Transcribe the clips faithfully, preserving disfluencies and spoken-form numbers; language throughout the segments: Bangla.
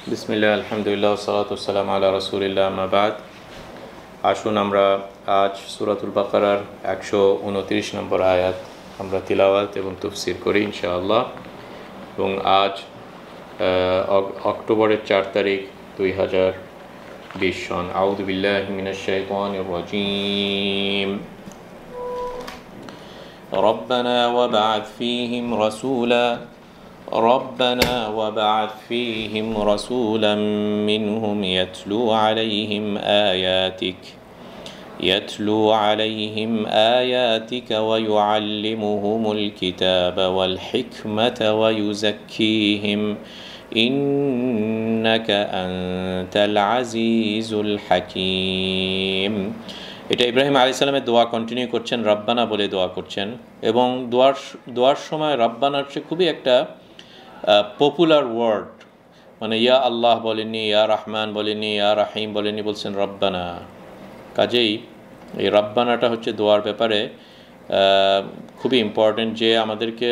বিসমিল্লাহ আলহামদুলিল্লাহ সালাতু ওয়াসসালামু আলা রাসূলিল্লাহ আম্মা বাদ। আসুন আমরা আজ সূরাতুল বাকারার একশো উনত্রিশ নম্বর আয়াত আমরা তিলাওয়াত এবং তাফসীর করি ইনশাআল্লাহ। এবং আজ অক্টোবরের চার তারিখ দুই হাজার বিশ সন। আউযু বিল্লাহি মিনাশ শাইতানির রাজীম। রব্বানা ওয়াবআথ ফীহিম রাসূলা ربنا وابعث فيهم رسولا منهم يتلو عليهم آياتك يتلو عليهم آياتك ويعلمهم الكتاب والحكمة ويزكيهم إنك أنت العزيز الحكيم। এটা ইব্রাহিম আলাইহিস সালামের দোয়া কন্টিনিউ করছেন, রব্বানা বলে দোয়া করছেন। এবং দোয়ার দোয়ার সময় রব্বানা হচ্ছে খুবই একটা পপুলার ওয়ার্ড, মানে ইয়া আল্লাহ বলেননি, ইয়া রহমান বলেননি, ইয়া রাহিম বলেননি, বলছেন রব্বানা। কাজেই এই রব্বানাটা হচ্ছে দোয়ার ব্যাপারে খুবই ইম্পর্টেন্ট, যে আমাদেরকে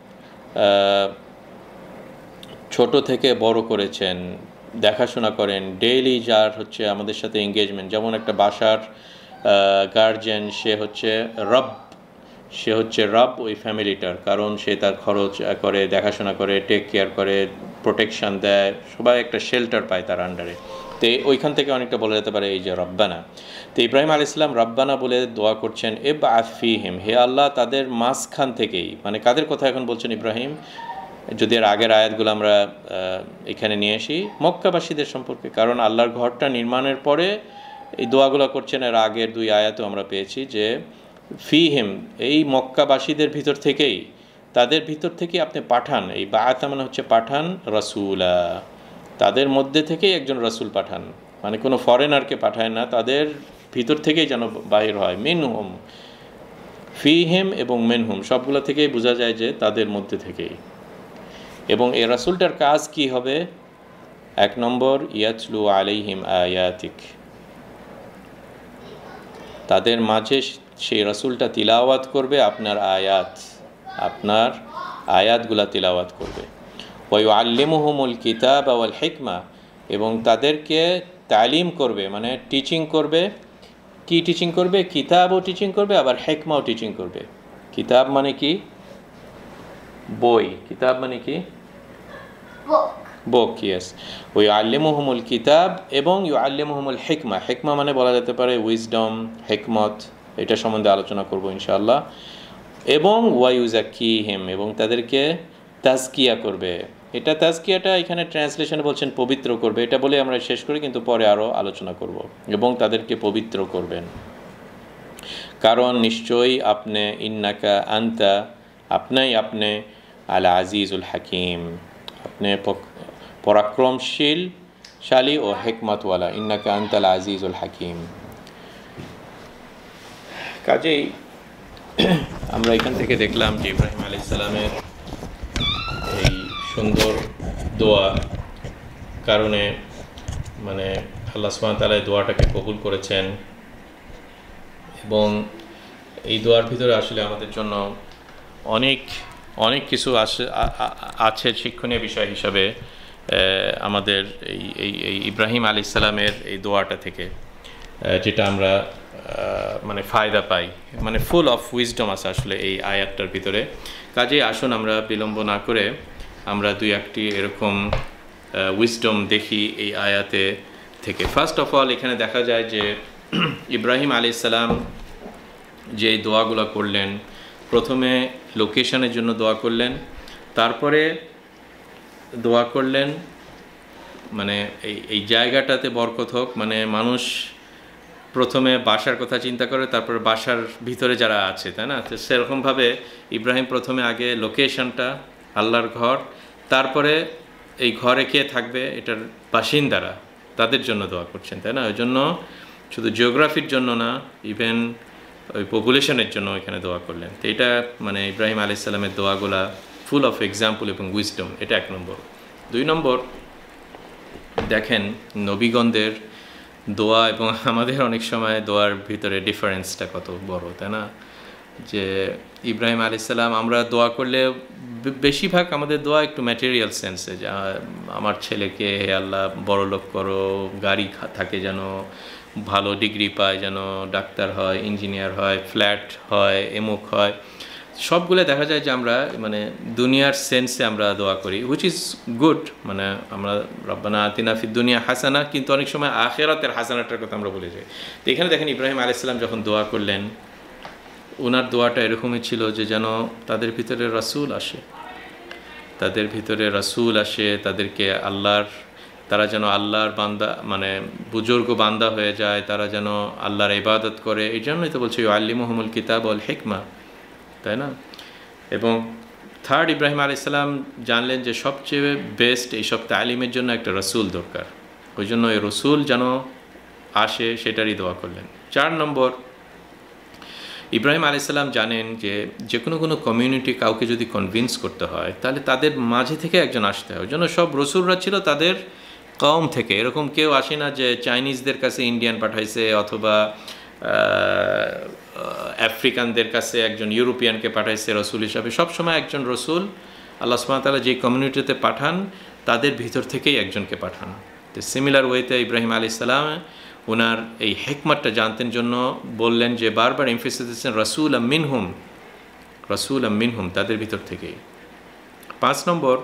ছোট থেকে বড় করেছেন, দেখাশোনা করেন, ডেইলি যার হচ্ছে আমাদের সাথে এঙ্গেজমেন্ট। যেমন একটা বাসার গার্জিয়ান, সে হচ্ছে রব, সে হচ্ছে রব ওই ফ্যামিলিটার, কারণ সে তার খরচ করে, দেখাশোনা করে, টেক কেয়ার করে, প্রোটেকশান দেয়, সবাই একটা শেল্টার পায় তার আন্ডারে। তো ওইখান থেকে অনেকটা বলা যেতে পারে এই যে রব্বানা। তো ইব্রাহিম আলাইহিস সালাম রব্বানা বলে দোয়া করছেন, ইবআথ ফীহিম, হে আল্লাহ তাদের মাঝখান থেকেই, মানে কাদের কথা এখন বলছেন ইব্রাহিম, যদি এর আগের আয়াতগুলো আমরা এখানে নিয়ে আসি, মক্কাবাসীদের সম্পর্কে। কারণ আল্লাহর ঘরটা নির্মাণের পরে এই দোয়াগুলো করছেন, এর আগের দুই আয়াতও আমরা পেয়েছি যে ফিহিম, এই মক্কাবাসীদের ভিতর থেকেই, তাদের ভিতর থেকে আপনি পাঠান, এই বাআতা মানে হচ্ছে পাঠান, রাসূলা, তাদের মধ্যে থেকেই একজন রাসূল পাঠান, মানে কোনো ফরেনারকে পাঠায় না, তাদের ভিতর থেকেই যেন বাহির হয়। মিনহুম, ফিহিম এবং মিনহুম সবগুলো থেকেই বোঝা যায় যে তাদের মধ্যে থেকেই। এবং এই রাসূলটার কাজ কি হবে? এক নম্বর, ইয়াতলু আলাইহিম আয়াতিক, তাদের মাঝে সেই রাসূলটা তিলাওয়াত করবে আপনার আয়াত, আপনার আয়াতগুলা তিলাওয়াত করবে। ওয়া ইউআল্লিমুহুমুল কিতাব ওয়াল হিকমা, এবং তাদেরকে তালিম করবে, মানে টিচিং করবে। কি টিচিং করবে? কিতাবও টিচিং করবে, আবার হিকমাও টিচিং করবে। কিতাব মানে কি? বই। কিতাব মানে কি? Book, yes. ওই ইউআল্লিমুহুমুল কিতাব এবং ইউআল্লিমুহুমুল হিকমা। হিকমা মানে বলা যেতে পারে উইজডম, হিকমত, এটা সম্বন্ধে আলোচনা করব ইনশাআল্লাহ। এবং ওয়া ইউযাক্কিহিম, এবং তাদেরকে তাজকিয়া করবে। এটা তাজকিয়াটা এখানে ট্রান্সলেশনে বলছেন পবিত্র করবে, এটা বলে আমরা শেষ করি, কিন্তু পরে আরও আলোচনা করব। এবং তাদেরকে পবিত্র করবেন, কারণ নিশ্চয়ই আপনি, ইন্নাকা আনতা, আপনি আপনি আল আজিজুল হাকিম, আপনি পরাক্রমশীল শালী ও হিকমতওয়ালা, ইন্নাকা আনতাল আজিজুল হাকিম। কাজেই আমরা এখান থেকে দেখলাম যে ইব্রাহিম আলাইহিস সালামের এই সুন্দর দোয়া কারণে, মানে আল্লাহ সুবহানাহু ওয়া তাআলা এই দোয়াটাকে কবুল করেছেন। এবং এই দোয়ার ভিতরে আসলে আমাদের জন্য অনেক অনেক কিছু আসে আছে শিক্ষণীয় বিষয় হিসাবে আমাদের এই এই ইব্রাহিম আলাইহিস সালামের এই দোয়াটা থেকে, যেটা আমরা মানে ফায়দা পাই, মানে ফুল অফ উইজডম আছে আসলে এই আয়াতটার ভিতরে। কাজেই আসুন আমরা বিলম্ব না করে আমরা দুই একটি এরকম উইজডম দেখি এই আয়াতে থেকে। ফার্স্ট অফ অল এখানে দেখা যায় যে ইব্রাহিম আলাইহিস সালাম যে দোয়াগুলো করলেন, প্রথমে লোকেশনের জন্য দোয়া করলেন, তারপরে দোয়া করলেন মানে এই এই জায়গাটাতে বরকত হোক, মানে মানুষ প্রথমে বাসার কথা চিন্তা করে, তারপর বাসার ভিতরে যারা আছে, তাই না? তো সেরকমভাবে ইব্রাহিম প্রথমে আগে লোকেশনটা, আল্লাহর ঘর, তারপরে এই ঘরে কে থাকবে, এটার বাসিন্দারা, তাদের জন্য দোয়া করছেন, তাই না? ওই জন্য শুধু জিওগ্রাফির জন্য না, ইভেন ওই পপুলেশনের জন্য এখানে দোয়া করলেন। তো এটা মানে ইব্রাহিম আলাইহিস সালামের দোয়াগুলা ফুল অফ এক্সাম্পল এবং উইজডম, এটা এক নম্বর। দুই নম্বর, দেখেন নবীগণদের দোয়া এবং আমাদের অনেক সময় দোয়ার ভিতরে ডিফারেন্সটা কত বড়, তাই না? যে ইব্রাহিম আলাইহিস সালাম, আমরা দোয়া করলে বেশিরভাগ আমাদের দোয়া একটু ম্যাটেরিয়াল সেন্সে, যে আমার ছেলেকে হে আল্লাহ বড়লোক করো, গাড়ি থাকে যেন, ভালো ডিগ্রি পায়, যেন ডাক্তার হয়, ইঞ্জিনিয়ার হয়, ফ্ল্যাট হয়, এমুক হয়, সবগুলো দেখা যায় যে আমরা মানে দুনিয়ার সেন্সে আমরা দোয়া করি, হুইচ ইজ গুড। মানে আমরা রব্বানা আতিনা ফিদ দুনিয়া হাসানা, কিন্তু অনেক সময় আখিরাতের হাসানাটার কথা আমরা বলে যাই। তো এখানে দেখেন ইব্রাহিম আলাইহিস সালাম যখন দোয়া করলেন, ওনার দোয়াটা এরকমই ছিল যে যেন তাদের ভিতরে রাসূল আসে, তাদের ভিতরে রাসূল আসে, তাদেরকে আল্লাহর, তারা যেন আল্লাহর বান্দা, মানে বুজুর্গ বান্দা হয়ে যায়, তারা যেন আল্লাহর ইবাদত করে। এই জন্যই তো বলছে ইউআল্লিমুহুমুল কিতাব ওয়াল হিকমা, তাই না? এবং থার্ড, ইব্রাহিম আলাইহিস সালাম জানলেন যে সবচেয়ে বেস্ট এইসব তালিমের জন্য একটা রসুল দরকার, ওই জন্য এই রসুল যেন আসে সেটারই দোয়া করলেন। চার নম্বর, ইব্রাহিম আলাইহিস সালাম জানেন যে যে কোনো কোনো কমিউনিটি কাউকে যদি কনভিন্স করতে হয় তাহলে তাদের মাঝে থেকে একজন আসতে হয়। ওই জন্য সব রসুলরা ছিল তাদের কওম থেকে, এরকম কেউ আসে না যে চাইনিজদের কাছে ইন্ডিয়ান পাঠাইছে অথবা আফ্রিকানদের কাছে একজন ইউরোপিয়ানকে পাঠাইছে রসুল হিসাবে। সবসময় একজন রসুল আল্লাহ সুবহানাহু ওয়া তাআলা যে কমিউনিটিতে পাঠান তাদের ভিতর থেকেই একজনকে পাঠান। তো সিমিলার ওয়েতে ইব্রাহিম আলাইহিস সালাম ওনার এই হিকমতটা জানতেন জন্য বললেন যে বারবার এমফেসিস দিচ্ছেন রাসূলা মিনহুম, রাসূলা মিনহুম, তাদের ভিতর থেকেই। পাঁচ নম্বর,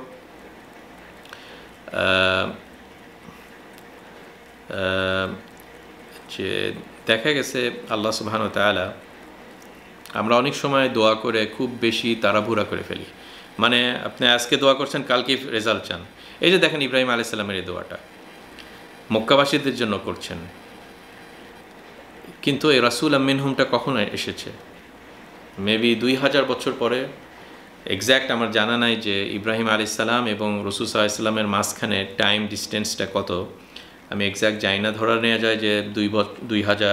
যে দেখা গেছে আল্লাহ সুবহানাহু ওয়া তাআলা, আমরা অনেক সময় দোয়া করে খুব বেশি তাড়াহুড়া করে ফেলি, মানে আপনি আজকে দোয়া করছেন কালকে রেজাল্ট চান। এই যে দেখেন ইব্রাহিম আলাইহিস সালামের এই দোয়াটা মক্কাবাসীদের জন্য করছেন, কিন্তু এই রাসূল মিনহুমটা কখন এসেছে? মেবি দুই হাজার বছর পরে। এক্স্যাক্ট আমার জানা নাই যে ইব্রাহিম আলাইহিস সালাম এবং রাসূল সাল্লাল্লাহু আলাইহি ওয়াসাল্লামের মাঝখানে টাইম ডিস্টেন্সটা কত, আমি এক্স্যাক্ট জানি না। ধরা নেওয়া যায় যে দুই দুই হাজার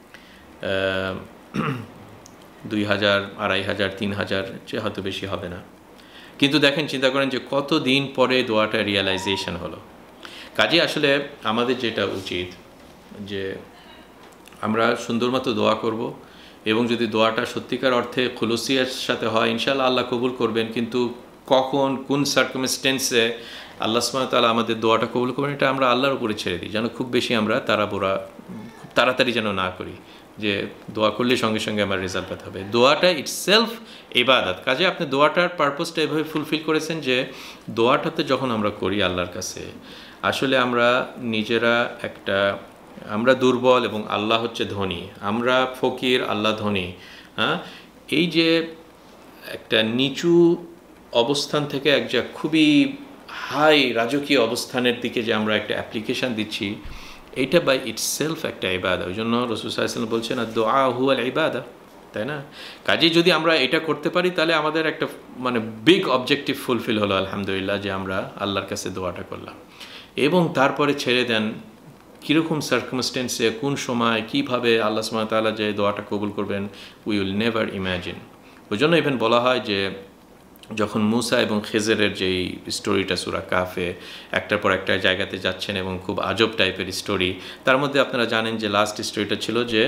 দুই হাজার আড়াই হাজার তিন হাজার যে হয়তো বেশি হবে না। কিন্তু দেখেন, চিন্তা করেন যে কত দিন পরে দোয়াটা রিয়েলাইজেশন হলো। কাজে আসলে আমাদের যেটা উচিত যে আমরা সুন্দর মতো দোয়া করব, এবং যদি দোয়াটা সত্যিকার অর্থে খুলুসিয়ার সাথে হয় ইনশাআল্লাহ আল্লাহ কবুল করবেন। কিন্তু কখন কোন সার্কামস্টেন্সে আল্লাহ সুবহানাহু ওয়া তাআলা আমাদের দোয়াটা কবুল করবেন এটা আমরা আল্লাহর উপরে ছেড়ে দিই। যেন খুব বেশি আমরা তাড়াহুড়া খুব তাড়াতাড়ি যেন না করি যে দোয়া করলে সঙ্গে সঙ্গে আমার রেজাল্ট পেতে হবে। দোয়াটা ইটসেলফ ইবাদত। কাজে আপনি দোয়াটার পারপাসটা এভাবে ফুলফিল করেছেন যে দোয়াটাতে যখন আমরা করি আল্লাহর কাছে, আসলে আমরা নিজেরা একটা, আমরা দুর্বল এবং আল্লাহ হচ্ছে ধনী, আমরা ফকির, আল্লাহ ধনী। হ্যাঁ, এই যে একটা নিচু অবস্থান থেকে এক যা খুবই হাই রাজকীয় অবস্থানের দিকে যে আমরা একটা অ্যাপ্লিকেশান দিচ্ছি, এইটা বাই ইটসেলফ একটা ইবাদত। ওই জন্য রাসূল সাল্লাল্লাহু আলাইহি ওয়াসাল্লাম বলছেন দুআ হুয়াল ইবাদা, তাই না? কাজেই যদি আমরা এটা করতে পারি তাহলে আমাদের একটা মানে বিগ অবজেক্টিভ ফুলফিল হলো আলহামদুলিল্লাহ, যে আমরা আল্লাহর কাছে দোয়াটা করলাম। এবং তারপরে ছেড়ে দেন কীরকম সার্কামস্টেন্সে, কোন সময়, কীভাবে আল্লাহ সুবহানাহু ওয়া তাআলা যে দোয়াটা কবুল করবেন, উই উইল নেভার ইম্যাজিন। ওই জন্য ইভেন বলা হয় যে যখন মুসা এবং খেজরের যেই স্টোরিটা সূরা কাহফে একটার পর একটা জায়গাতে যাচ্ছেন এবং খুব আজব টাইপের স্টোরি, তার মধ্যে আপনারা জানেন যে লাস্ট স্টোরিটা ছিল যে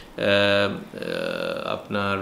আপনার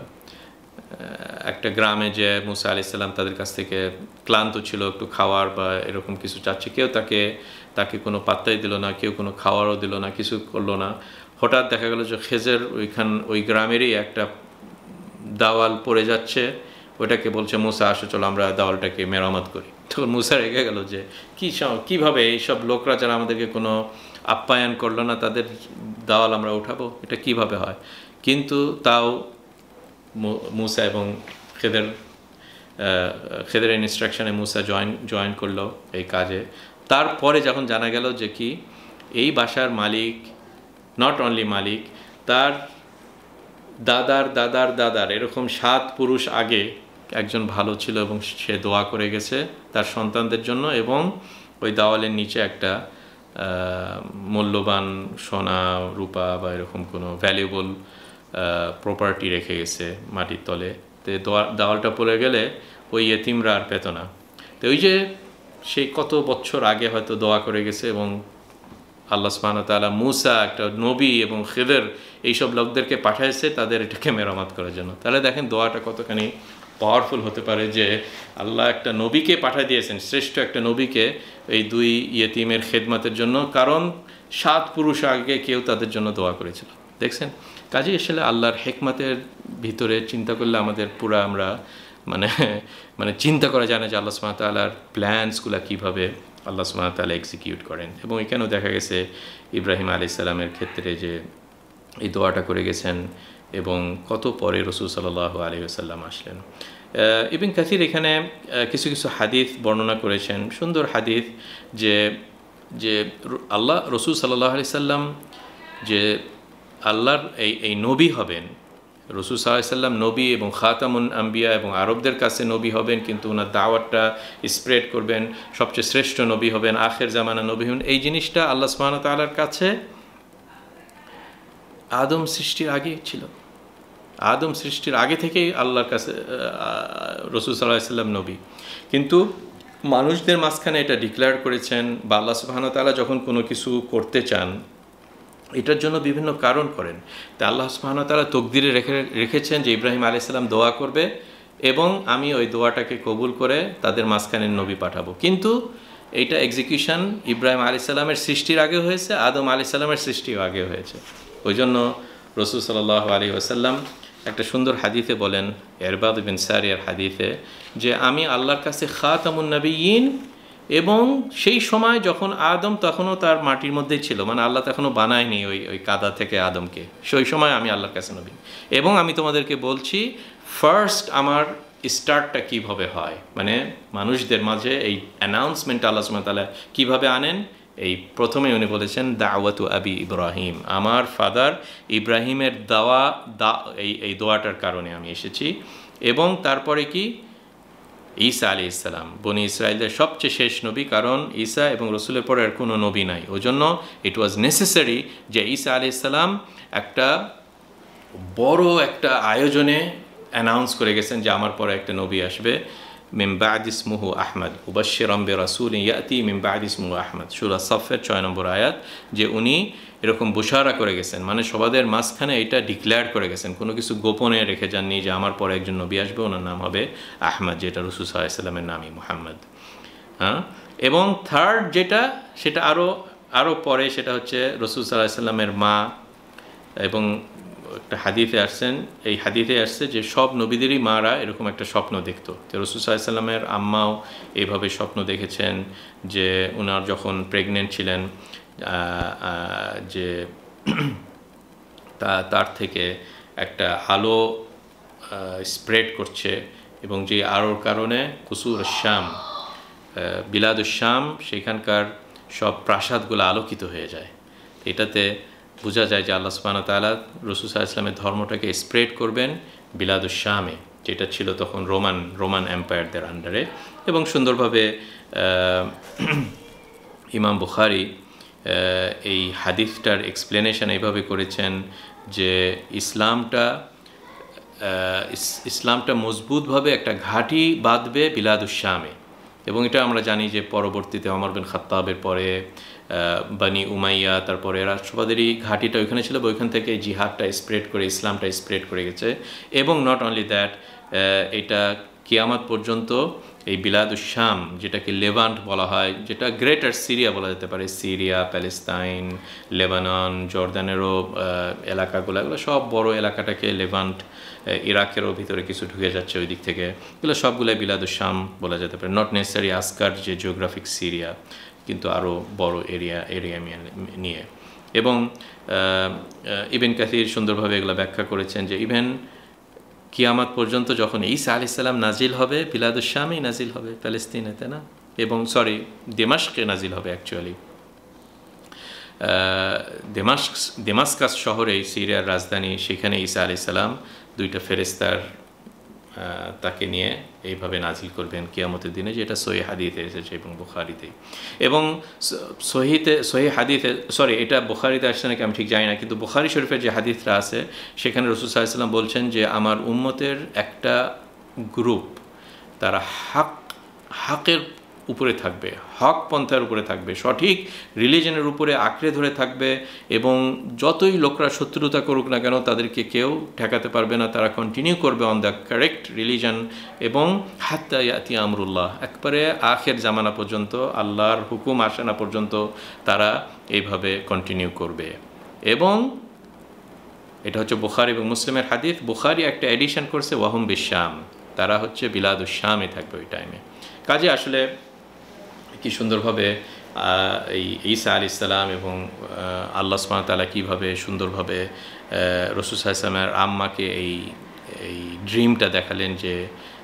একটা গ্রামে যে মুসা আলাইহিস সালাম তাদের কাছ থেকে ক্লান্ত ছিল, একটু খাওয়ার বা এরকম কিছু চাচ্ছে, কেউ তাকে তাকে কোনো পাত্তাই দিল না, কেউ কোনো খাওয়ারও দিল না, কিছু করলো না। হঠাৎ দেখা গেল যে খেজর ওইখান ওই গ্রামেরই একটা দাওয়াল পড়ে যাচ্ছে, ওইটাকে বলছে মুসা আসো চলো আমরা দাওয়ালটাকে মেরামত করি। তখন মুসা রেগে গেল যে কী কীভাবে এইসব লোকরা যারা আমাদেরকে কোনো আপ্যায়ন করলো না তাদের দাওয়াল আমরা উঠাবো, এটা কিভাবে হয়? কিন্তু তাও মুসা এবং খেদের খেদের ইনস্ট্রাকশনে মুসা জয়েন জয়েন করলো এই কাজে। তারপরে যখন জানা গেল যে কি এই বাসার মালিক, নট অনলি মালিক, তার দাদার দাদার দাদার এরকম সাত পুরুষ আগে একজন ভালো ছিল এবং সে দোয়া করে গেছে তার সন্তানদের জন্য, এবং ওই দাওয়ালের নিচে একটা মূল্যবান সোনা রূপা বা এরকম কোনো ভ্যালুয়েবল প্রপার্টি রেখে গেছে মাটির তলে। তো দোয়া দাওয়ালটা পড়ে গেলে ওই এতিমরা আর পেত না। তো ওই যে সেই কত বছর আগে হয়তো দোয়া করে গেছে, এবং আল্লাহ সুবহানাহু ওয়া তাআলা মুসা একটা নবী এবং খিদর এইসব লোকদেরকে পাঠাইছে তাদের এটাকে মেরামত করার জন্য। তাহলে দেখেন দোয়াটা কতখানি পাওয়ারফুল হতে পারে যে আল্লাহ একটা নবীকে পাঠিয়ে দিয়েছেন, শ্রেষ্ঠ একটা নবীকে এই দুই ইয়েতিমের খেদমতের জন্য, কারণ সাত পুরুষ আগে কেউ তাদের জন্য দোয়া করেছিল। দেখছেন, কাজে আসলে আল্লাহর হেকমতের ভিতরে চিন্তা করলে আমাদের পুরা আমরা মানে মানে চিন্তা করা যায় না যে আল্লাহ সুবহানাহু ওয়া তাআলার প্ল্যানসগুলো কীভাবে আল্লাহ সুবহানাহু ওয়া তাআলা এক্সিকিউট করেন। এবং এখানেও দেখা গেছে ইব্রাহিম আলাইহিস সালামের ক্ষেত্রে যে এই দোয়াটা করে গেছেন এবং কত পরে রাসূল সাল্লাল্লাহু আলাইহি ওয়াসাল্লাম আসলেন। ইবনে কাসির এখানে কিছু কিছু হাদিস বর্ণনা করেছেন, সুন্দর হাদিস, যে যে আল্লাহ রাসূল সাল্লাল্লাহু আলাইহি সাল্লাম যে আল্লাহর এই এই নবী হবেন, রাসূল সাল্লাল্লাহু আলাইহি সাল্লাম নবী এবং খাতামুন আম্বিয়া এবং আরবদের কাছে নবী হবেন, কিন্তু ওনার দাওয়াতটা স্প্রেড করবেন, সবচেয়ে শ্রেষ্ঠ নবী হবেন, আখের জামানা নবী হবেন। এই জিনিসটা আল্লাহ সুবহানাহু ওয়া তাআলার কাছে আদম সৃষ্টির আগে ছিল। আদম সৃষ্টির আগে থেকেই আল্লাহর কাছে রাসূল সাল্লাল্লাহু আলাইহি সাল্লাম নবী, কিন্তু মানুষদের মাঝখানে এটা ডিক্লেয়ার করেছেন, বা আল্লাহ সুবহানাহু ওয়া তাআলা যখন কোনো কিছু করতে চান এটার জন্য বিভিন্ন কারণ করেন। তা আল্লাহ সুবহানাহু ওয়া তাআলা তকদিরে রেখে রেখেছেন যে ইব্রাহিম আলাইহিস সালাম দোয়া করবে এবং আমি ওই দোয়াটাকে কবুল করে তাদের মাঝখানে নবী পাঠাবো। কিন্তু এইটা এক্সিকিউশন ইব্রাহিম আলাইহিস সালামের সৃষ্টির আগে হয়েছে, আদম আলাইহিস সালামের সৃষ্টিও আগে হয়েছে। ওই জন্য রাসূল সাল্লাল্লাহু আলাইহি ওয়াসাল্লাম একটা সুন্দর হাদিসে বলেন, ইরবাদ বিন সারিয়ার হাদিসে, যে আমি আল্লাহর কাছে খাতামুন নবিয়্যিন, এবং সেই সময় যখন আদম তখনও তার মাটির মধ্যেই ছিল, মানে আল্লাহ তখনও বানায়নি ওই ওই কাদা থেকে আদমকে, সেই সময় আমি আল্লাহর কাছে নবী। এবং আমি তোমাদেরকে বলছি ফার্স্ট আমার স্টার্টটা কীভাবে হয়, মানে মানুষদের মাঝে এই অ্যানাউন্সমেন্ট আল্লাহ সুবহানাহু ওয়া তাআলা কীভাবে আনেন। এই প্রথমে উনি বলেছেন দাওয়াতু আবি ইব্রাহিম, আমার ফাদার ইব্রাহিমের দাওয়া দা এই এই দোয়াটার কারণে আমি এসেছি। এবং তারপরে কি ঈসা আলাইহিস সালাম, বনি ইসরায়েলদের সবচেয়ে শেষ নবী, কারণ ঈসা এবং রসুলের পরে আর কোনো নবী নাই। ওই জন্য ইট ওয়াজ নেসেসারি যে ঈসা আলাইহিস সালাম একটা বড় একটা আয়োজনে অ্যানাউন্স করে গেছেন যে আমার পরে একটা নবী আসবে, মিন বা'দি ইসমুহু আহমদ মুবাশশিরাম বিরাসূলিন ইয়াতি মিন বা'দি ইসমুহু আহমদ, সূরা সাফের ছয় নম্বর আয়াত, যে উনি এরকম বুশারা করে গেছেন, মানে সবাদের মাঝখানে এটা ডিক্লেয়ার করে গেছেন, কোনো কিছু গোপনে রেখে যাননি যে আমার পরে একজন নবী আসবে, ওনার নাম হবে আহমদ, যেটা রাসূল সাল্লাল্লাহু আলাইহি সাল্লামের নামই মুহাম্মদ। হ্যাঁ, এবং থার্ড যেটা সেটা আরও আরও পরে, সেটা হচ্ছে রাসূল সাল্লাল্লাহু আলাইহি সাল্লামের মা, এবং একটা হাদিসে আসছেন, এই হাদিসে আসছে যে সব নবীদেরই মারা এরকম একটা স্বপ্ন দেখতো। তো রাসূল সাল্লাল্লাহু আলাইহি সাল্লামের আম্মাও এইভাবে স্বপ্ন দেখেছেন যে ওনার যখন প্রেগনেন্ট ছিলেন, যে তা তার থেকে একটা আলো স্প্রেড করছে, এবং যে আলোর কারণে কুসুর শাম, বিলাদুশ শাম, সেখানকার সব প্রাসাদগুলো আলোকিত হয়ে যায়। এটাতে বোঝা যায় যে আল্লাহ সুবহানাহু ওয়া তাআলা রাসূল সাল্লাল্লাহু আলাইহি ওয়াসাল্লামের ধর্মটাকে স্প্রেড করবেন বিলাদুশ শামে, যেটা ছিল তখন রোমান রোমান এম্পায়ারদের আন্ডারে। এবং সুন্দরভাবে ইমাম বুখারী এই হাদিসটার এক্সপ্লেনেশন এইভাবে করেছেন যে ইসলামটা ইসলামটা মজবুতভাবে একটা ঘাঁটি বাঁধবে বিলাদুশ শামে। এবং এটা আমরা জানি যে পরবর্তীতে ওমর বিন খাত্তাবের পরে বানি উমাইয়া, তারপরে এরা সবাদেরই ঘাঁটিটা ওইখানে ছিল, ওইখান থেকে জিহাদটা স্প্রেড করে ইসলামটা স্প্রেড করে গেছে। এবং নট অনলি দ্যাট, এটা কিয়ামত পর্যন্ত এই বিলাদুশ শাম, যেটাকে লেভান্ট বলা হয়, যেটা গ্রেটার সিরিয়া বলা যেতে পারে, সিরিয়া, প্যালেস্তাইন, লেবানন, জর্দানেরও এলাকাগুলো, এগুলো সব বড় এলাকাটাকে লেভান্ট, ইরাকেরও ভিতরে কিছু ঢুকে যাচ্ছে ওই দিক থেকে, এগুলো সবগুলোই বিলাদুশ শাম বলা যেতে পারে। নট নেসেসারি আসকার যে জিওগ্রাফিক সিরিয়া, কিন্তু আরও বড় এরিয়া এরিয়া নিয়ে। এবং ইবনে কাসির সুন্দরভাবে এগুলো ব্যাখ্যা করেছেন যে ইভেন কিয়ামত পর্যন্ত যখন ঈসা আলাইহিস সালাম নাজিল হবে, বিলাদুশ শামেই নাজিল হবে, প্যালেস্তিনেতে না, এবং সরি দেমাশকে নাজিল হবে অ্যাকচুয়ালি, দেমাস্ক দেমাস্কাস শহরে, সিরিয়ার রাজধানী, সেখানে ঈসা আলাইহিস সালাম দুইটা ফেরেশতার তাকে নিয়ে এইভাবে নাজিল করবেন কিয়ামতের দিনে, যেটা সহিহ হাদিসে এসেছে এবং বুখারীতে। এবং সহিতে সহিহ হাদিসে, সরি এটা বুখারীতে আসছে নাকি আমি ঠিক জানি না, কিন্তু বুখারী শরীফের যে হাদিসটা আছে সেখানে রাসূল সাল্লাল্লাহু আলাইহি ওয়াসাল্লাম বলছেন যে আমার উম্মতের একটা গ্রুপ, তারা হক হকের উপরে থাকবে, হক পন্থার উপরে থাকবে, সঠিক রিলিজনের উপরে আঁকড়ে ধরে থাকবে, এবং যতই লোকরা শত্রুতা করুক না কেন তাদেরকে কেউ ঠেকাতে পারবে না, তারা কন্টিনিউ করবে অন দ্য কারেক্ট রিলিজন, এবং হাত্তা ইয়াতি আমরুল্লাহ, একবারে আখের জামানা পর্যন্ত, আল্লাহর হুকুম আসে না পর্যন্ত তারা এইভাবে কন্টিনিউ করবে। এবং এটা হচ্ছে বুখারী এবং মুসলিমের হাদিস। বুখারী একটা এডিশন করছে ওয়াহুম বিশাম, তারা হচ্ছে বিলাদুশ শামে থাকবে ওই টাইমে। কাজে আসলে কি সুন্দরভাবে এই ঈসা আলাইহিস সালাম এবং আল্লাহ সুবহানাহু ওয়া তাআলা কীভাবে সুন্দরভাবে রাসূল সাল্লাল্লাহু আলাইহি ওয়াসাল্লামের আম্মাকে এই এই ড্রিমটা দেখালেন যে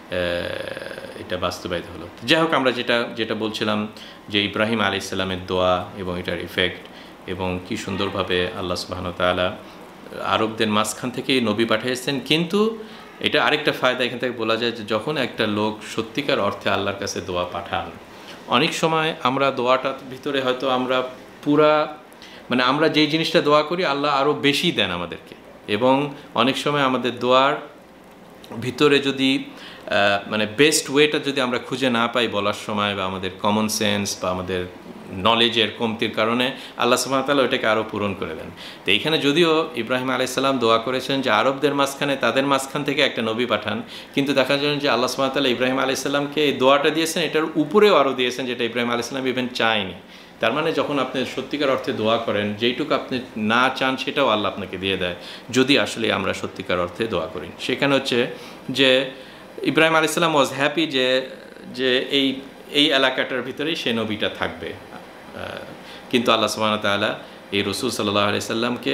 এটা বাস্তবায়িত হলো। যাই হোক, আমরা যেটা যেটা বলছিলাম যে ইব্রাহিম আলাইহিস সালামের দোয়া এবং এটার ইফেক্ট, এবং কি সুন্দরভাবে আল্লাহ সুবহানাহু ওয়া তাআলা আরবদের মাঝখান থেকে নবী পাঠিয়েছেন। কিন্তু এটা আরেকটা ফায়দা এখান থেকে বলা যায় যে যখন একটা লোক সত্যিকার অর্থে আল্লাহর কাছে দোয়া পাঠান, অনেক সময় আমরা দোয়াটার ভিতরে হয়তো আমরা পুরা মানে আমরা যেই জিনিসটা দোয়া করি আল্লাহ আরও বেশি দেন আমাদেরকে, এবং অনেক সময় আমাদের দোয়ার ভিতরে যদি মানে বেস্ট ওয়েটা যদি আমরা খুঁজে না পাই বলার সময়, বা আমাদের কমন সেন্স বা আমাদের নলেজের কমতির কারণে আল্লাহ সুবহানাহু ওয়া তাআলা ওইটাকে আরও পূরণ করে দেন। তো এইখানে যদিও ইব্রাহিম আলাইহিস সালাম দোয়া করেছেন যে আরবদের মাঝখানে তাদের মাঝখান থেকে একটা নবী পাঠান, কিন্তু দেখা যায় যে আল্লাহ সুবহানাহু ওয়া তাআলা ইব্রাহিম আলাইহিস সালামকে এই দোয়াটা দিয়েছেন, এটার উপরেও আরও দিয়েছেন যেটা ইব্রাহিম আলাইহিস সালাম ইভেন চায়নি। তার মানে যখন আপনি সত্যিকার অর্থে দোয়া করেন, যেইটুকু আপনি না চান সেটাও আল্লাহ আপনাকে দিয়ে দেয়, যদি আসলে আমরা সত্যিকার অর্থে দোয়া করি। সেখানে হচ্ছে যে ইব্রাহিম আলাইহিস সালাম ওয়াজ হ্যাপি যে যে এই এই এলাকাটার ভিতরেই সে নবীটা থাকবে। কিন্তু আল্লাহ সুবহানাহু ওয়া তাআলা এই রাসূল সাল্লাল্লাহু আলাইহি সাল্লামকে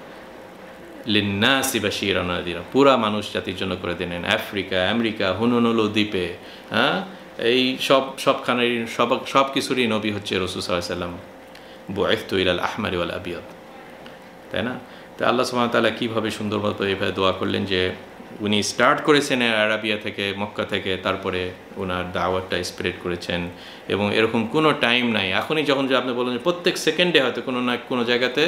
লিন্নাসি বাশীরান ওয়া নাযীরা, পুরা মানুষ জাতির জন্য করে দিলেন। আফ্রিকা, আমেরিকা, হুনুনুলু দ্বীপে, হ্যাঁ, এই সব সবখানের সব সব কিছুরই নবী হচ্ছে রাসূল সাল্লাল্লাহু আলাইহি সাল্লাম। বুইসতু ইলাল আহমারি ওয়াল আবিয়াদ, তাই না? তো আল্লাহ সুবহানাহু ওয়া তাআলা কীভাবে সুন্দরভাবে এইভাবে দোয়া করলেন যে উনি স্টার্ট করেছেন আরাবিয়া থেকে, মক্কা থেকে, তারপরে ওনার দাওয়াতটা স্প্রেড করেছেন, এবং এরকম কোনো টাইম নাই। এখনই যখন যে আপনি বলেন যে প্রত্যেক সেকেন্ডে হয়তো কোনো না কোনো জায়গাতে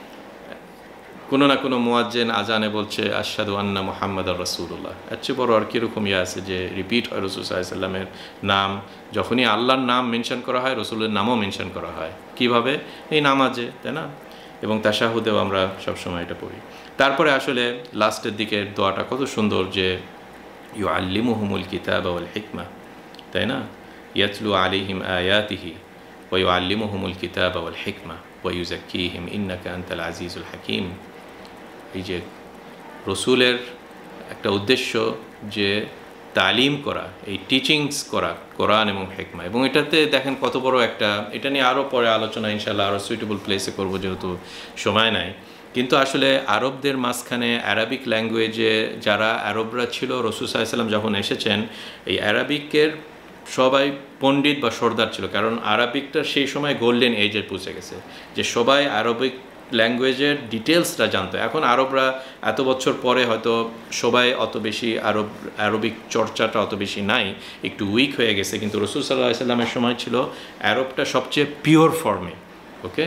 কোনো না কোনো মুয়াজ্জিন আজানে বলছে আশহাদু আন্না মুহাম্মাদার রাসূলুল্লাহ। এর চেয়ে বড় আর কীরকম ইয়ে আছে যে রিপিট হয় রাসূল সাল্লাল্লাহু আলাইহি সাল্লামের নাম, যখনই আল্লাহর নাম মেনশন করা হয় রসুলের নামও মেনশন করা হয়। কিভাবে? এই নামাজে, তাই না? এবং তাশাহুদেও আমরা সবসময় এটা পড়ি। তারপরে আসলে লাস্টের দিকের দোয়াটা কত সুন্দর যে ইউআল্লিমুহুমুল কিতাবা ওয়াল হিকমা, তাই না? ইয়াতলু আলাইহিম আয়াতিহি ওয়া ইউআল্লিমুহুমুল কিতাবা ওয়াল হিকমা ওয়া ইউযাক্কিহিম ইন্নাকা আনতাল আজিজুল হাকীম। এই যে রসুলের একটা উদ্দেশ্য যে তালিম করা, এই টিচিংস করা কোরআন এবং হিকমা, এবং এটাতে দেখেন কত বড় একটা, এটা নিয়ে আরও পরে আলোচনা ইনশাআল্লাহ আরও সুইটেবল প্লেসে করবো যেহেতু সময় নাই। কিন্তু আসলে আরবদের মাঝখানে অ্যারাবিক ল্যাঙ্গুয়েজে যারা আরবরা ছিল, রাসূল সাল্লাল্লাহু আলাইহি ওয়াসাল্লাম যখন এসেছেন, এই অ্যারাবিকের সবাই পণ্ডিত বা সর্দার ছিল, কারণ আরবিকটা সেই সময় গোল্ডেন এজে পৌঁছে গেছে যে সবাই আরবিক ল্যাঙ্গুয়েজের ডিটেলসটা জানতো। এখন আরবরা এত বছর পরে হয়তো সবাই অত বেশি আরব আরবিক চর্চাটা অত বেশি নাই, একটু উইক হয়ে গেছে, কিন্তু রাসূল সাল্লাল্লাহু আলাইহি ওয়াসাল্লামের সময় ছিল আরবটা সবচেয়ে পিওর ফর্মে। ওকে,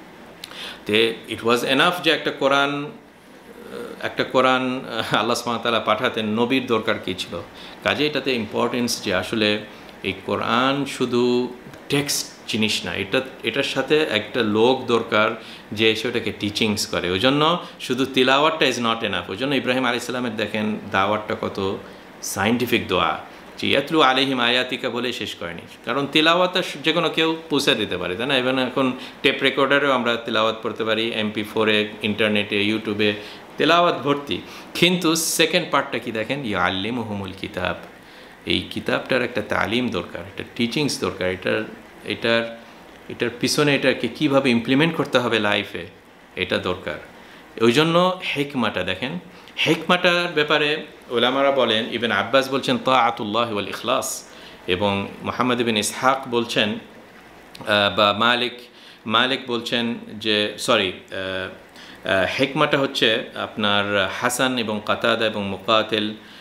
তে ইট ওয়াজ এনাফ যে একটা কোরআন একটা কোরআন আল্লাহ সুবহানাহু ওয়া তাআলা পাঠাতেন, নবীর দরকার কী ছিল? কাজে এটাতে ইম্পর্টেন্স যে আসলে এই কোরআন শুধু টেক্সট জিনিস না, এটা এটার সাথে একটা লোক দরকার যে এসে ওটাকে টিচিংস করে। ওই জন্য শুধু তিলাওয়াতটা ইজ নট এনাফ। ওই জন্য ইব্রাহিম আলাইহিস সালামের দেখেন দাওয়াতটা কত সায়েন্টিফিক দোয়া, যে ইয়াতলু আলাইহিম আয়াতিকা বলে শেষ করেনি, কারণ তিলাওয়াতটা যে কোনো কেউ পৌঁছে দিতে পারে, তাই না? ইভেন এখন টেপ রেকর্ডারেও আমরা তিলাওয়াত পড়তে পারি, এমপি ফোরে, ইন্টারনেটে, ইউটিউবে তেলাওয়াত ভর্তি। কিন্তু সেকেন্ড পার্টটা কি দেখেন, ইউআল্লিমুহুমুল কিতাব, এই কিতাবটার একটা তালিম দরকার, একটা টিচিংস দরকার, এটার এটার এটার পিছনে এটাকে কীভাবে ইমপ্লিমেন্ট করতে হবে লাইফে, এটা দরকার। ওই জন্য হিকমাটা দেখেন, হিকমাটার ব্যাপারে ওলামারা বলেন, ইবনে আব্বাস বলছেন তাআতুল্লাহ ওয়াল ইখলাস, এবং মুহাম্মদ ইবনে ইসহাক বলছেন বা মালিক মালিক বলছেন যে সরি হিকমাটা হচ্ছে আপনার হাসান এবং কাতাদা এবং মুকাতিল,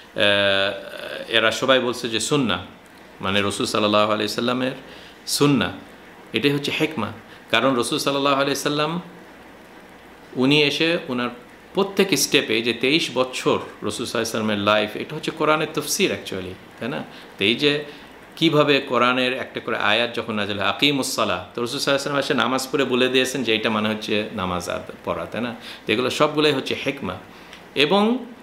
এরা সবাই বলছে যে সুন্নাহ, মানে রাসূল সাল্লাল্লাহু আলাইহি সাল্লামের সুন্নাহ, এটাই হচ্ছে হিকমা। কারণ রাসূল সাল্লাল্লাহু আলাইহি সাল্লাম উনি এসে ওনার প্রত্যেক স্টেপে যে তেইশ বছর রাসূল সাল্লাল্লাহু আলাইহি সাল্লামের লাইফ, এটা হচ্ছে কোরআনের তাফসীর অ্যাকচুয়ালি, তাই না? তো এই যে কীভাবে কোরআনের একটা করে আয়াত যখন নাজিল হয় আকিমুস সালাহ, তো রাসূল সাল্লাল্লাহু আলাইহি ওয়াসাল্লাম এসে নামাজ পড়ে বলে দিয়েছেন যে এইটা মানে হচ্ছে নামাজ পড়া, তাই না? তো এগুলো সবগুলোই হচ্ছে হেকমা। এবং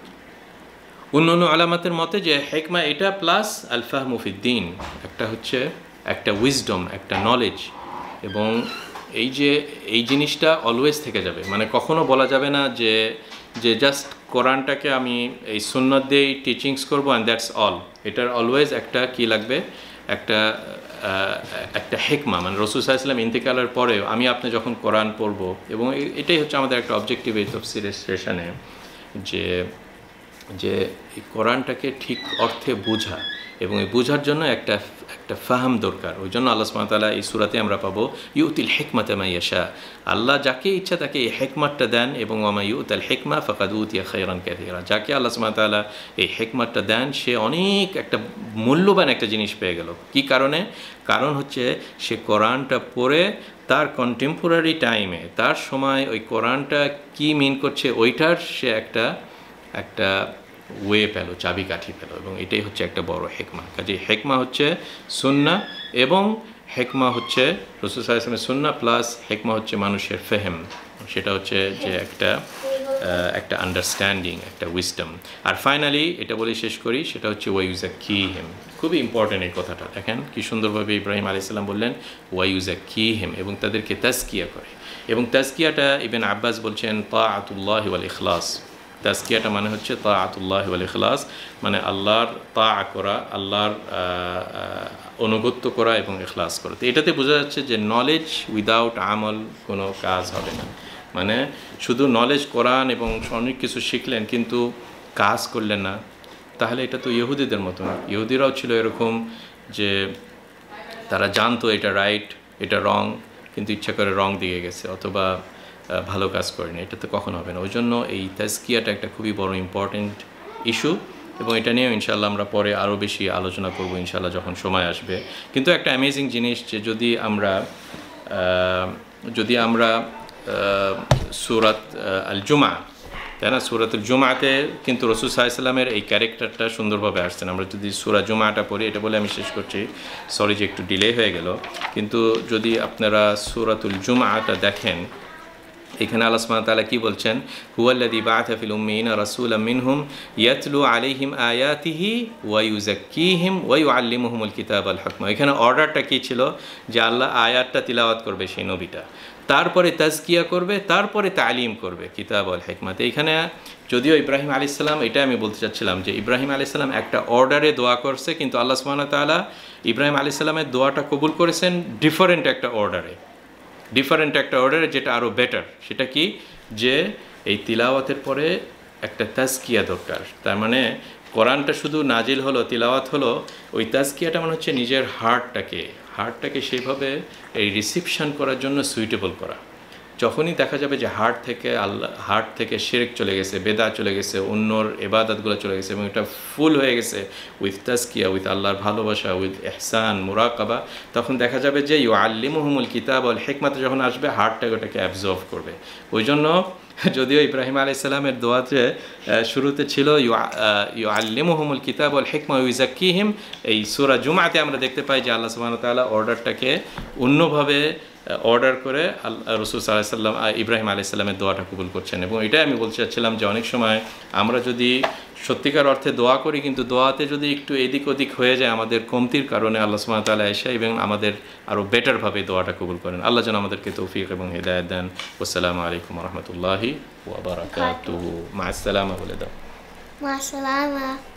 অন্য অন্য আলামাতের মতে যে হেকমা এটা প্লাস আল ফাহমু ফিদ্দিন, একটা হচ্ছে একটা উইজডম, একটা নলেজ। এবং এই যে এই জিনিসটা অলওয়েজ থেকে যাবে, মানে কখনো বলা যাবে না যে যে জাস্ট কোরআনটাকে আমি এই সুন্নাত দিয়েই টিচিংস করবো অ্যান্ড দ্যাটস অল। এটার অলওয়েজ একটা কি লাগবে, একটা একটা হেকমা। মানে রাসূল সাল্লাল্লাহু আলাইহি ওয়াসাল্লাম ইন্তেকালের পরেও আমি আপনি যখন কোরআন পড়বো, এবং এটাই হচ্ছে আমাদের একটা অবজেক্টিভ এই তাফসীরের সেশনে, যে যে এই কোরআনটাকে ঠিক অর্থে বোঝা, এবং এই বোঝার জন্য একটা একটা ফাহাম দরকার। ওই জন্য আল্লাহ সুবহানাহু ওয়া তাআলা এই সূরাতে আমরা পাবো ইউতিল হিকমাতা মান ইয়াশা, আল্লাহ যাকে ইচ্ছা তাকে এই হিকমাতটা দেন, এবং ওয়া মা ইউতাল হিকমা ফাকাদ উতিয়া খায়রান কাসীরা, যাকে আল্লাহ সুবহানাহু ওয়া তাআলা এই হিকমাতটা দেন সে অনেক একটা মূল্যবান একটা জিনিস পেয়ে গেল। কি কারণে? কারণ হচ্ছে সে কোরআনটা পড়ে তার কন্টেম্পোরারি টাইমে, তার সময় ওই কোরআনটা কি মিন করছে ওইটার সে একটা একটা ওয়ে পেল, চাবিকাঠি পেল, এবং এটাই হচ্ছে একটা বড় হেকমা। কাজে হেকমা হচ্ছে সুন্নাহ, এবং হেকমা হচ্ছে রাসূল সাল্লাল্লাহু আলাইহি ওয়াসাল্লামের সুন্নাহ প্লাস হেকমা হচ্ছে মানুষের ফেহেম, সেটা হচ্ছে যে একটা একটা আন্ডারস্ট্যান্ডিং, একটা উইজডম। আর ফাইনালি এটা বলে শেষ করি, সেটা হচ্ছে ওয়াইউযাক্কিহিম। খুবই ইম্পর্টেন্ট এই কথাটা, দেখেন কি সুন্দরভাবে ইব্রাহিম আলাইহিস সালাম বললেন ওয়াইউযাক্কিহিম, এবং তাদেরকে তাজকিয়া করে। এবং তাজকিয়াটা ইবনে আব্বাস বলছেন তাআতুল্লাহি ওয়াল ইখলাস। তাজকিয়াটা মানে হচ্ছে তাআতুল্লাহি ওয়াল ইখলাস, মানে আল্লাহর তাআ করা, আল্লাহর অনুগত্য করা এবং ইখলাস করা। তো এটাতে বোঝা যাচ্ছে যে নলেজ উইদাউট আমল কোনো কাজ হবে না। মানে শুধু নলেজ কোরআন এবং অনেক কিছু শিখলেন কিন্তু কাজ করলেন না, তাহলে এটা তো ইহুদিদের মতো না। ইহুদিরাও ছিল এরকম যে তারা জানতো এটা রাইট, এটা রং, কিন্তু ইচ্ছা করে রং দিয়ে গেছে, অথবা ভালো কাজ করেনি। এটা তো কখনো হবে না। ওই জন্য এই তাজকিয়াটা একটা খুবই বড় ইম্পর্টেন্ট ইস্যু, এবং এটা নিয়েও ইনশাআল্লাহ আমরা পরে আরও বেশি আলোচনা করব ইনশাআল্লাহ যখন সময় আসবে। কিন্তু একটা অ্যামেজিং জিনিস যে যদি আমরা যদি আমরা সূরাত আল জুমা, তাই না, সূরাতুল জুমাতে কিন্তু রাসূল সাল্লাল্লাহু আলাইহি ওয়াসাল্লামের এই ক্যারেক্টারটা সুন্দরভাবে আসছেন। আমরা যদি সূরা জুমাটা পড়ি, এটা বলে আমি শেষ করছি, সরি যে একটু ডিলে হয়ে গেল, কিন্তু যদি আপনারা সূরাতুল জুমাটা দেখেন, এখানে আল্লাহ সুবহানাহু ওয়া তাআলা কি বলছেন, হুয়াল্লাযী বা'আথা ফিল উম্মিয়িনা রাসূলাম মিনহুম ইয়াতলু আলাইহিম আয়াতিহি ওয়া ইউযাক্কিহিম ওয়া ইউআল্লিমুহুমুল কিতাবা ওয়াল হিকমা। এখানে অর্ডারটা কি ছিল, যে আল্লাহ আয়াতটা তিলাওয়াত করবে সেই নবীটা, তারপরে তাজকিয়া করবে, তারপরে তালিম করবে কিতাব ওয়াল হিকমাতে। এখানে যদিও ইব্রাহিম আলাইহিস সালাম, এটা আমি বলতে চাচ্ছিলাম যে ইব্রাহিম আলাইহিস সালাম একটা অর্ডারে দোয়া করছে, কিন্তু আল্লাহ সুবহানাহু ওয়া তাআলা ইব্রাহিম আলাইহিস সালামের দোয়াটা কবুল করেছেন ডিফারেন্ট একটা অর্ডারে, ডিফারেন্ট একটা অর্ডারে, যেটা আরও বেটার। সেটা কি, যে এই তিলাওয়াতের পরে একটা তাজকিয়া দরকার। তার মানে কোরআনটা শুধু নাজিল হলো, তিলাওয়াত হলো, ওই তাজকিয়াটা মানে হচ্ছে নিজের হার্টটাকে হার্টটাকে সেইভাবে এই রিসিপশন করার জন্য সুইটেবল করা। যখনই দেখা যাবে যে হার্ট থেকে আল্লাহ হার্ট থেকে শিরক চলে গেছে, বেদা চলে গেছে, অন্যর ইবাদতগুলো চলে গেছে, এবং এটা ফুল হয়ে গেছে উইথ তাজকিয়া, উইথ আল্লাহর ভালোবাসা, উইথ ইহসান, মুরাকাবা, তখন দেখা যাবে যে ইউআল্লিমুহুমুল কিতাব ওয়াল হিকমাতে যখন আসবে, হার্টটাকে ওটাকে অ্যাবজর্ব করবে। ওই জন্য যদিও ইব্রাহিম আলাইহিস সালামের দোয়াতে শুরুতে ছিল ইউআল্লিমুহুমুল কিতাব ওয়াল হিকমা ওয়া ইউযাক্কিহিম, এই সূরা জুমাতে আমরা দেখতে পাই যে আল্লাহ সুবহানাহু ওয়া তাআলা অর্ডারটাকে অন্যভাবে অর্ডার করে রাসূল সাল্লাল্লাহু আলাইহি ওয়াসাল্লাম ইব্রাহিম আলাইহিস সালামের দোয়াটা কবুল করছেন। এবং এটাই আমি বলতে চাচ্ছিলাম যে অনেক সময় আমরা যদি সত্যিকার অর্থে দোয়া করি, কিন্তু দোয়াতে যদি একটু এদিক ওদিক হয়ে যায় আমাদের কমতির কারণে, আল্লাহ সুবহানাহু ওয়া তাআলা এসে এবং আমাদের আরও বেটারভাবে দোয়াটা কবুল করেন। আল্লাহ যেন আমাদেরকে তৌফিক এবং হিদায়াত দেন। আসসালামু আলাইকুম ওয়া রাহমাতুল্লাহি ওয়া বারাকাতুহু। মা আসসালামা বলে দাও। মা আসসালামা।